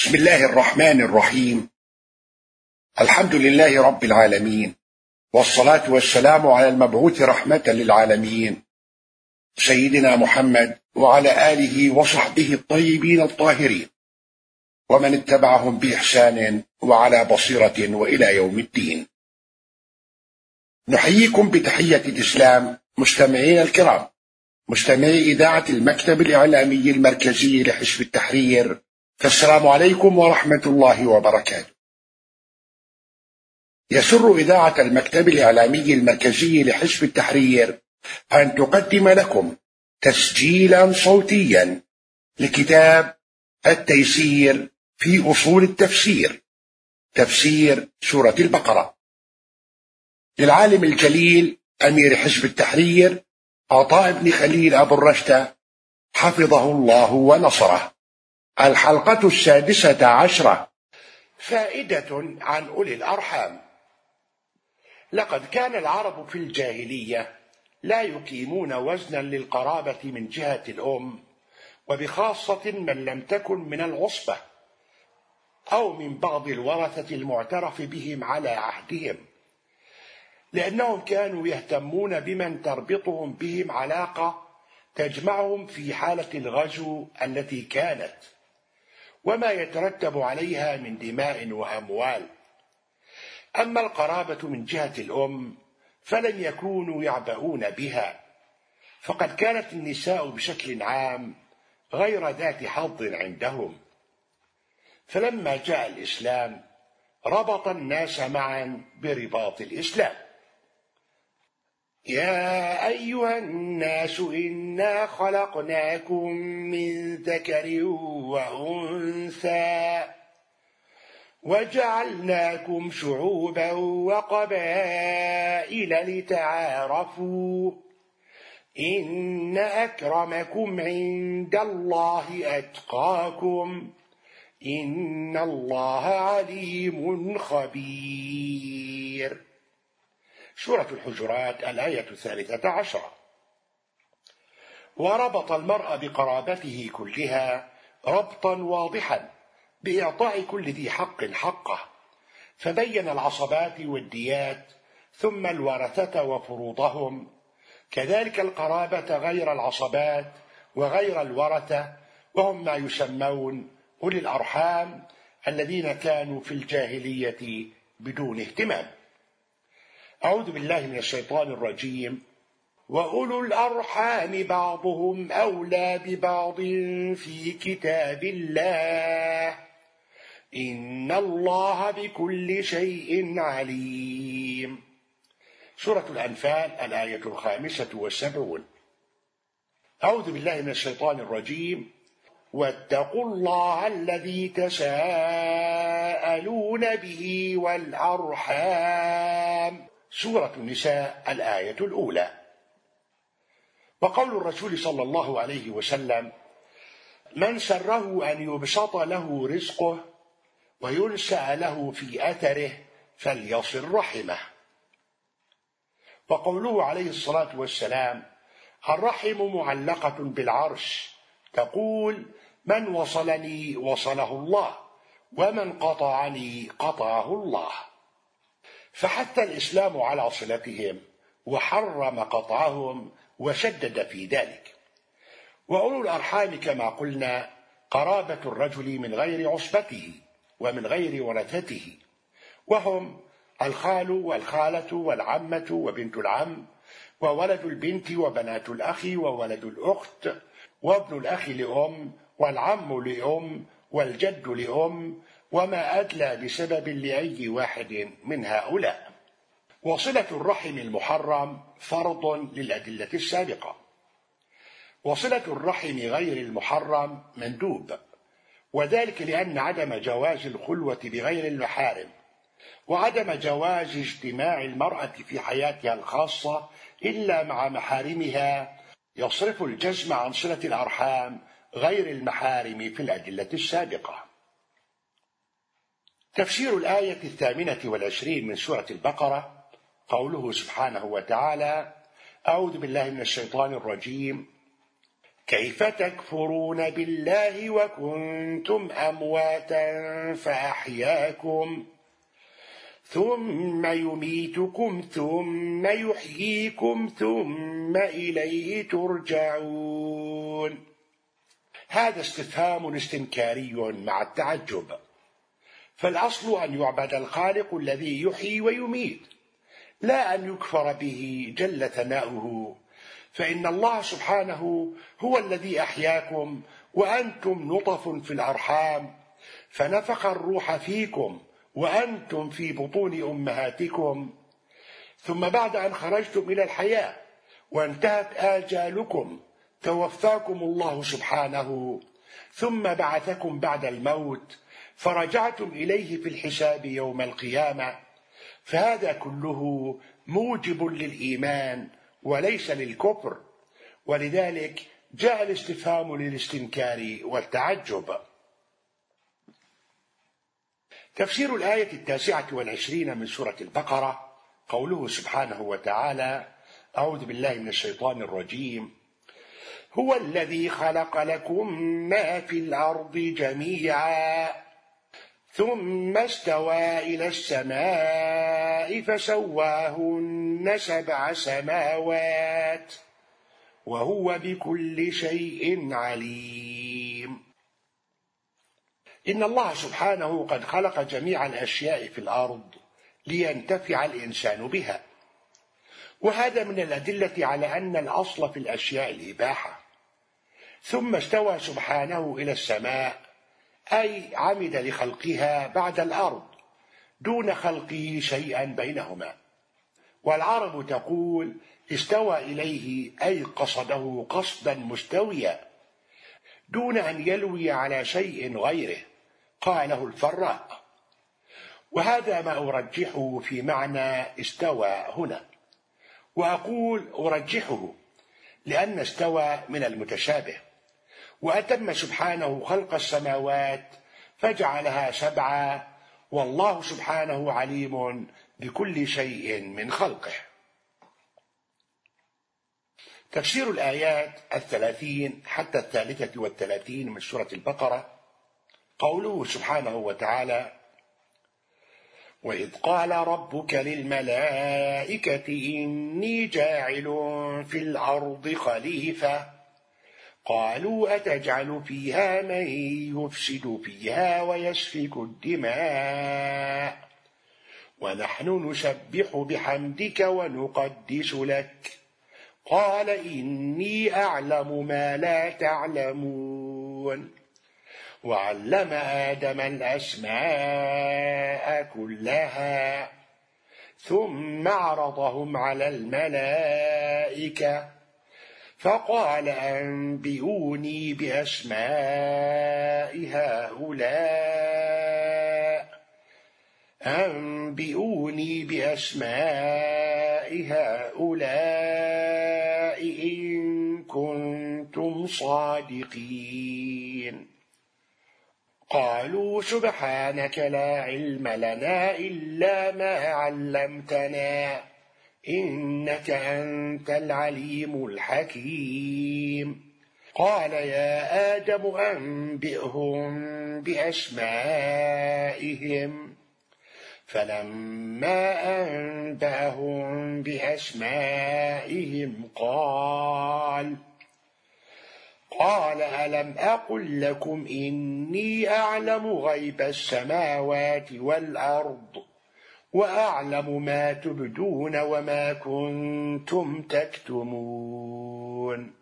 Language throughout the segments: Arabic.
بسم الله الرحمن الرحيم. الحمد لله رب العالمين، والصلاة والسلام على المبعوث رحمة للعالمين سيدنا محمد وعلى آله وصحبه الطيبين الطاهرين ومن اتبعهم بإحسان وعلى بصيرة وإلى يوم الدين. نحييكم بتحية الإسلام مستمعين الكرام، مستمعي إذاعة المكتب الإعلامي المركزي لحزب التحرير، فالسلام عليكم ورحمة الله وبركاته. يسر إذاعة المكتب الإعلامي المركزي لحزب التحرير أن تقدم لكم تسجيلا صوتيا لكتاب التيسير في أصول التفسير، تفسير سورة البقرة، للعالم الجليل أمير حزب التحرير عطاء بن خليل أبو الرشدة حفظه الله ونصره. الحلقة 16. فائدة عن أولي الأرحام. لقد كان العرب في الجاهلية لا يقيمون وزنا للقرابة من جهة الأم، وبخاصة من لم تكن من العصبة أو من بعض الورثة المعترف بهم على عهدهم، لأنهم كانوا يهتمون بمن تربطهم بهم علاقة تجمعهم في حالة الغزو التي كانت، وما يترتب عليها من دماء وأموال. أما القرابة من جهة الأم فلن يكونوا يعبؤون بها، فقد كانت النساء بشكل عام غير ذات حظ عندهم، فلما جاء الإسلام ربط الناس معا برباط الإسلام. يا أيها الناس إنا خلقناكم من ذكر وأنثى وجعلناكم شعوبا وقبائل لتعارفوا إن أكرمكم عند الله أتقاكم إن الله عليم خبير. سورة الحجرات الآية 13. وربط المرء بقرابته كلها ربطا واضحا بإعطاء كل ذي حق حقه، فبين العصبات والديات ثم الورثة وفروضهم، كذلك القرابة غير العصبات وغير الورثة، وهم ما يسمون أولي الأرحام الذين كانوا في الجاهلية بدون اهتمام. أعوذ بالله من الشيطان الرجيم. وأولو الأرحام بعضهم أولى ببعض في كتاب الله إن الله بكل شيء عليم. سورة الأنفال الآية 75. أعوذ بالله من الشيطان الرجيم. واتقوا الله الذي تساءلون به والأرحام. سورة النساء الآية الأولى. وقول الرسول صلى الله عليه وسلم: من سره أن يبسط له رزقه وينسأ له في أثره فليصل رحمه. وقوله عليه الصلاة والسلام: الرحم معلقة بالعرش، تقول: من وصلني وصله الله ومن قطعني قطعه الله. فحث الإسلام على صلتهم وحرم قطعهم وشدد في ذلك. وأولو الأرحام كما قلنا قرابة الرجل من غير عصبته ومن غير ورثته، وهم الخال والخالة والعمة وبنت العم وولد البنت وبنات الأخ وولد الأخت وابن الأخ لأم والعم لأم والجد لأم وما أدلى بسبب لأي واحد من هؤلاء. وصلة الرحم المحرم فرض للأدلة السابقة، وصلة الرحم غير المحرم مندوب، وذلك لأن عدم جواز الخلوة بغير المحارم وعدم جواز اجتماع المرأة في حياتها الخاصة إلا مع محارمها يصرف الجزم عن صلة الأرحام غير المحارم في الأدلة السابقة. تفسير الآية 28 من سورة البقرة قوله سبحانه وتعالى: أعوذ بالله من الشيطان الرجيم. كيف تكفرون بالله وكنتم أمواتا فأحياكم ثم يميتكم ثم يحييكم ثم إليه ترجعون. هذا استفهام استنكاري مع التعجب، فالأصل أن يعبد الخالق الذي يحيي ويميت، لا أن يكفر به جل ثناؤه، فإن الله سبحانه هو الذي أحياكم وأنتم نطف في الأرحام، فنفخ الروح فيكم وأنتم في بطون أمهاتكم، ثم بعد أن خرجتم إلى الحياة وانتهت آجالكم توفاكم الله سبحانه، ثم بعثكم بعد الموت فرجعتم إليه في الحساب يوم القيامة، فهذا كله موجب للإيمان وليس للكفر، ولذلك جاء الاستفهام للاستنكار والتعجب. تفسير الآية 29 من سورة البقرة قوله سبحانه وتعالى: أعوذ بالله من الشيطان الرجيم: هو الذي خلق لكم ما في الأرض جميعا ثم استوى إلى السماء فسواهن 7 سماوات وهو بكل شيء عليم. إن الله سبحانه قد خلق جميع الأشياء في الأرض لينتفع الإنسان بها، وهذا من الأدلة على أن الأصل في الأشياء الإباحة. ثم استوى سبحانه إلى السماء، أي عمد لخلقها بعد الأرض دون خلقه شيئا بينهما. والعرب تقول: استوى إليه، أي قصده قصدا مستويا دون أن يلوي على شيء غيره، قاله الفراء. وهذا ما أرجحه في معنى استوى هنا، وأقول أرجحه لأن استوى من المتشابه، وأتم سبحانه خلق السماوات فجعلها 7، والله سبحانه عليم بكل شيء من خلقه. تفسير الآيات 30 حتى 33 من سورة البقرة قوله سبحانه وتعالى: وإذ قال ربك للملائكة إني جاعل في الأرض خليفة قالوا أتجعل فيها من يفسد فيها ويسفك الدماء ونحن نسبح بحمدك ونقدس لك قال إني أعلم ما لا تعلمون. وعلم آدم الأسماء كلها ثم عرضهم على الملائكة فقال أنبئوني بأسماء هؤلاء إن كنتم صادقين. قالوا سبحانك لا علم لنا إلا ما علمتنا إنك أنت العليم الحكيم. قال يا آدم أنبئهم بأسمائهم فلما أنبأهم بأسمائهم قال ألم أقل لكم إني أعلم غيب السماوات والأرض وأعلم ما تبدون وما كنتم تكتمون.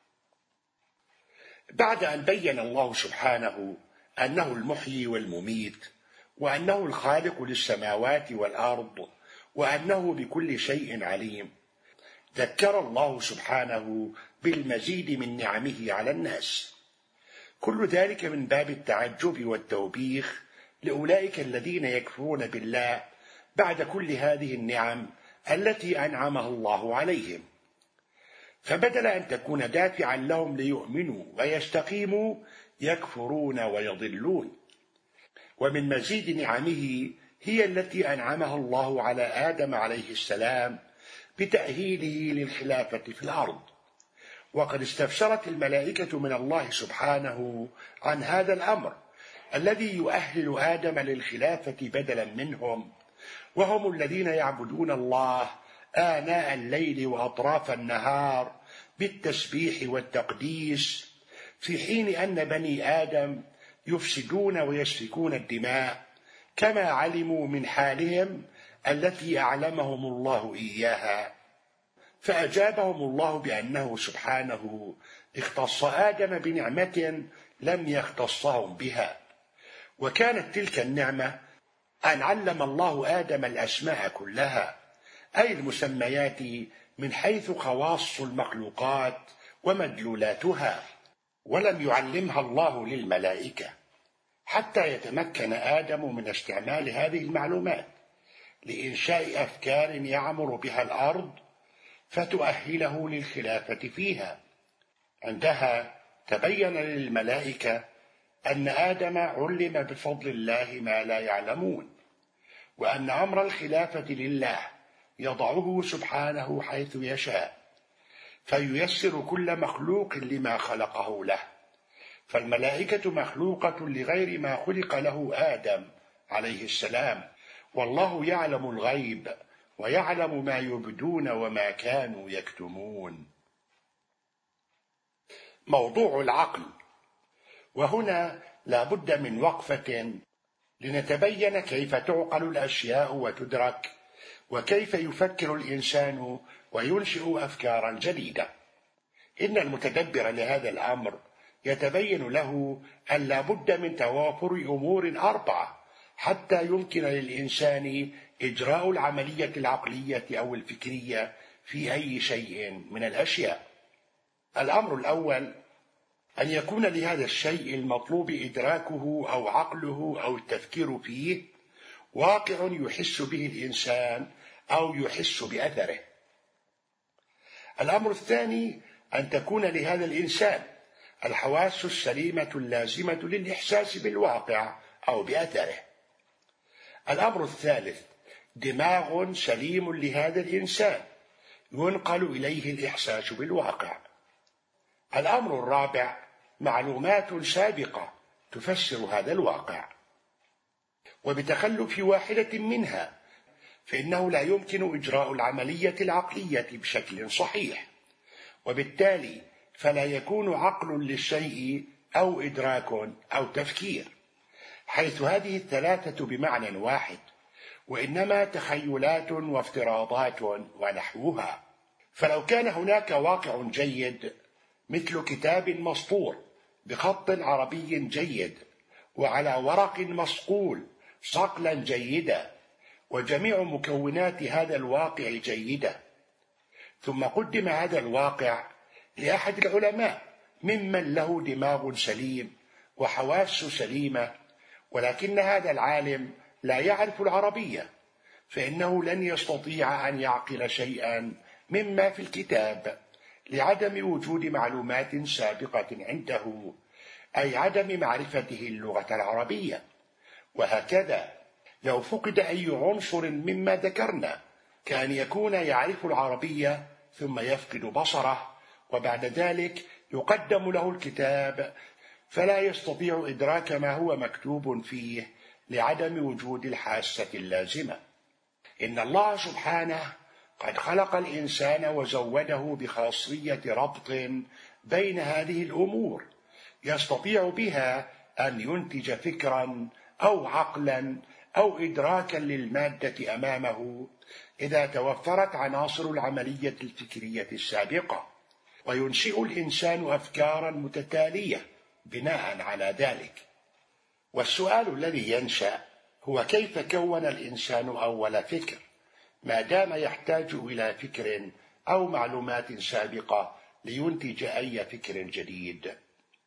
بعد أن بين الله سبحانه أنه المحيي والمميت، وأنه الخالق للسماوات والأرض، وأنه بكل شيء عليم، ذكر الله سبحانه بالمزيد من نعمه على الناس، كل ذلك من باب التعجب والتوبيخ لأولئك الذين يكفرون بالله بعد كل هذه النعم التي أنعمها الله عليهم. فبدل أن تكون دافعا لهم ليؤمنوا ويستقيموا يكفرون ويضلون. ومن مزيد نعمه هي التي أنعمها الله على آدم عليه السلام بتأهيله للخلافة في الأرض، وقد استفسرت الملائكة من الله سبحانه عن هذا الأمر الذي يؤهل آدم للخلافة بدلا منهم، وهم الذين يعبدون الله آناء الليل وأطراف النهار بالتسبيح والتقديس، في حين أن بني آدم يفسدون ويسفكون الدماء كما علموا من حالهم التي أعلمهم الله إياها. فأجابهم الله بأنه سبحانه اختص آدم بنعمة لم يختصهم بها، وكانت تلك النعمة أن علم الله آدم الأسماء كلها، أي المسميات من حيث خواص المخلوقات ومدلولاتها، ولم يعلمها الله للملائكة حتى يتمكن آدم من استعمال هذه المعلومات لإنشاء أفكار يعمر بها الأرض فتؤهله للخلافة فيها. عندها تبين للملائكة أن آدم علم بفضل الله ما لا يعلمون، وأن أمر الخلافة لله يضعه سبحانه حيث يشاء، فييسر كل مخلوق لما خلقه له. فالملائكة مخلوقة لغير ما خلق له آدم عليه السلام، والله يعلم الغيب ويعلم ما يبدون وما كانوا يكتمون. موضوع العقل، وهنا لا بد من وقفة لنتبين كيف تعقل الأشياء وتدرك، وكيف يفكر الإنسان وينشئ أفكارا جديدة. إن المتدبر لهذا الأمر يتبين له أن لا بد من توافر أمور أربعة حتى يمكن للإنسان إجراء العملية العقلية أو الفكرية في أي شيء من الأشياء. الأمر الأول أن يكون لهذا الشيء المطلوب إدراكه أو عقله أو التفكير فيه واقع يحس به الإنسان أو يحس بأثره. الأمر الثاني أن تكون لهذا الإنسان الحواس السليمة اللازمة للإحساس بالواقع أو بأثره. الأمر الثالث دماغ سليم لهذا الإنسان ينقل إليه الإحساس بالواقع. الأمر الرابع معلومات سابقة تفسر هذا الواقع، وبتخلف واحدة منها فإنه لا يمكن إجراء العملية العقلية بشكل صحيح، وبالتالي فلا يكون عقل للشيء أو إدراك أو تفكير، حيث هذه الثلاثة بمعنى واحد، وإنما تخيلات وافتراضات ونحوها. فلو كان هناك واقع جيد مثل كتاب مسطور بخط عربي جيد وعلى ورق مصقول صقلا جيدا، وجميع مكونات هذا الواقع جيدة، ثم قدم هذا الواقع لأحد العلماء ممن له دماغ سليم وحواس سليمة، ولكن هذا العالم لا يعرف العربية، فإنه لن يستطيع أن يعقل شيئا مما في الكتاب لعدم وجود معلومات سابقة عنده، أي عدم معرفته اللغة العربية. وهكذا لو فقد أي عنصر مما ذكرنا كأن يكون يعرف العربية ثم يفقد بصره، وبعد ذلك يقدم له الكتاب فلا يستطيع إدراك ما هو مكتوب فيه لعدم وجود الحاسة اللازمة. إن الله سبحانه قد خلق الإنسان وزوده بخاصية ربط بين هذه الأمور يستطيع بها أن ينتج فكرا أو عقلا أو إدراكا للمادة أمامه إذا توفرت عناصر العملية الفكرية السابقة، وينشئ الإنسان أفكارا متتالية بناء على ذلك. والسؤال الذي ينشأ هو كيف كون الإنسان أول فكر ما دام يحتاج إلى فكر أو معلومات سابقة لينتج أي فكر جديد.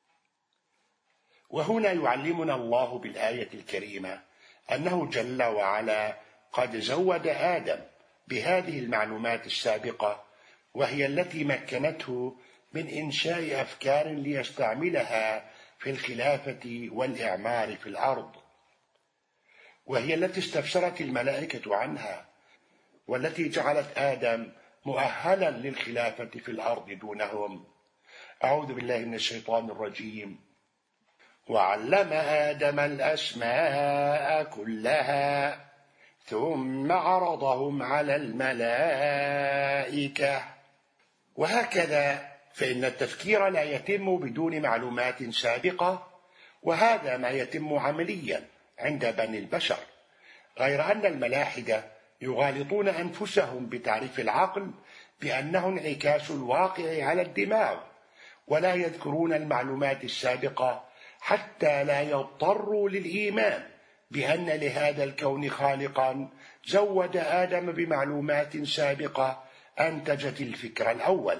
وهنا يعلمنا الله بالآية الكريمة أنه جل وعلا قد زود آدم بهذه المعلومات السابقة، وهي التي مكنته من إنشاء أفكار ليستعملها في الخلافة والإعمار في الأرض، وهي التي استفسرت الملائكة عنها، والتي جعلت آدم مؤهلا للخلافة في الأرض دونهم، أعوذ بالله من الشيطان الرجيم. وعلم آدم الأسماء كلها ثم عرضهم على الملائكة. وهكذا فإن التفكير لا يتم بدون معلومات سابقة، وهذا ما يتم عمليا عند بني البشر، غير أن الملاحدة يغالطون أنفسهم بتعريف العقل بأنه انعكاس الواقع على الدماغ، ولا يذكرون المعلومات السابقة حتى لا يضطروا للإيمان بأن لهذا الكون خالقا زود آدم بمعلومات سابقة أنتجت الفكر الأول.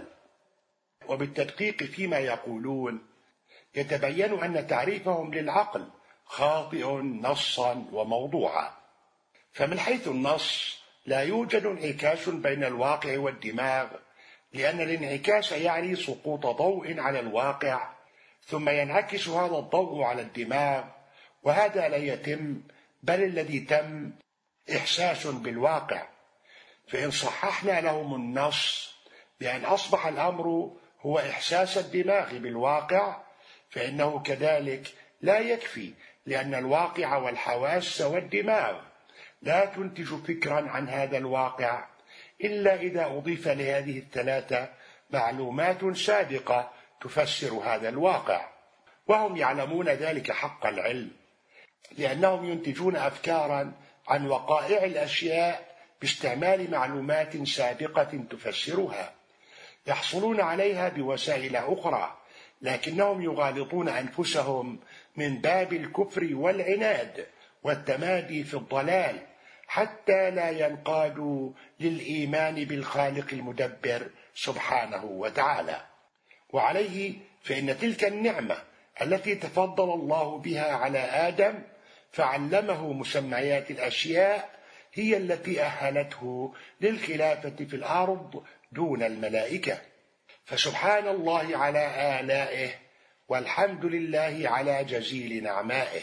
وبالتدقيق فيما يقولون يتبين أن تعريفهم للعقل خاطئ نصا وموضوعا. فمن حيث النص لا يوجد انعكاس بين الواقع والدماغ، لأن الانعكاس يعني سقوط ضوء على الواقع ثم ينعكس هذا الضوء على الدماغ، وهذا لا يتم، بل الذي تم إحساس بالواقع. فإن صححنا لهم النص بأن أصبح الأمر هو إحساس الدماغ بالواقع، فإنه كذلك لا يكفي، لأن الواقع والحواس والدماغ لا تنتج فكرا عن هذا الواقع إلا إذا أضيف لهذه الثلاثة معلومات سابقة تفسر هذا الواقع، وهم يعلمون ذلك حق العلم، لأنهم ينتجون أفكارا عن وقائع الأشياء باستعمال معلومات سابقة تفسرها، يحصلون عليها بوسائل أخرى، لكنهم يغالطون أنفسهم من باب الكفر والعناد والتمادي في الضلال حتى لا ينقادوا للإيمان بالخالق المدبر سبحانه وتعالى. وعليه فإن تلك النعمة التي تفضل الله بها على آدم فعلمه مسميات الأشياء هي التي أهلته للخلافة في الأرض دون الملائكة. فسبحان الله على آلائه، والحمد لله على جزيل نعمائه.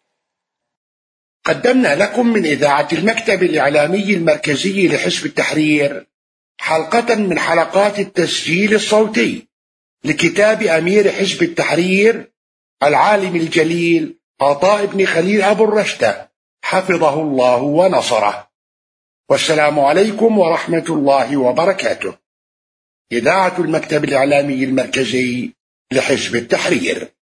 قدمنا لكم من إذاعة المكتب الإعلامي المركزي لحزب التحرير حلقة من حلقات التسجيل الصوتي لكتاب أمير حزب التحرير العالم الجليل عطاء بن خليل أبو الرشدة حفظه الله ونصره. والسلام عليكم ورحمة الله وبركاته. إذاعة المكتب الإعلامي المركزي لحزب التحرير.